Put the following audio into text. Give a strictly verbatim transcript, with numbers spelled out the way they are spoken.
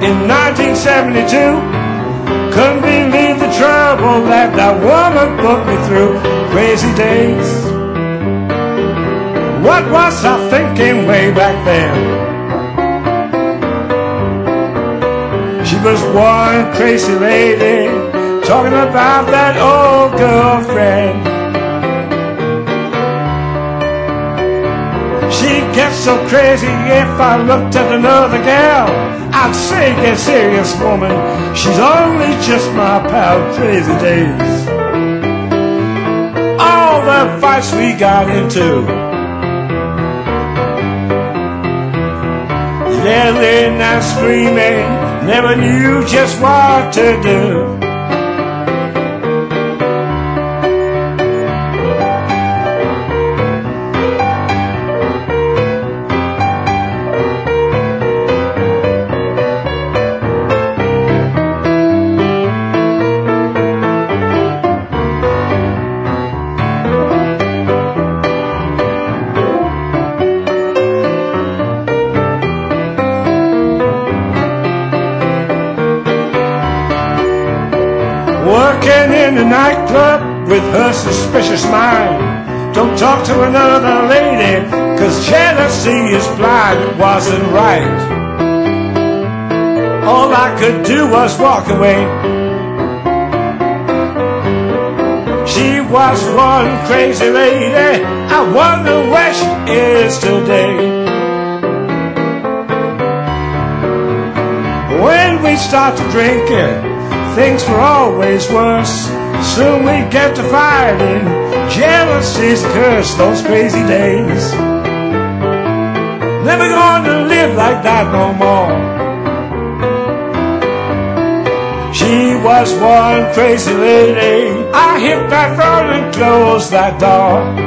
in nineteen seventy-two. Couldn't believe the trouble that that woman put me through. Crazy days. What was I thinking way back then? She was one crazy lady talking about that old girlfriend. She gets so crazy if I looked at another gal, I'd say, get serious, woman, she's only just my pal. Crazy days. All the fights we got into, yelling and screaming, never knew just what to do. Working in the nightclub with her suspicious mind. Don't talk to another lady, cause jealousy is blind. It wasn't right. All I could do was walk away. She was one crazy lady, I wonder where she is today. When we start to drink it, things were always worse. Soon we get to fighting. Jealousy's curse, those crazy days. Never gonna live like that no more. She was one crazy lady. I hit that road and closed that door.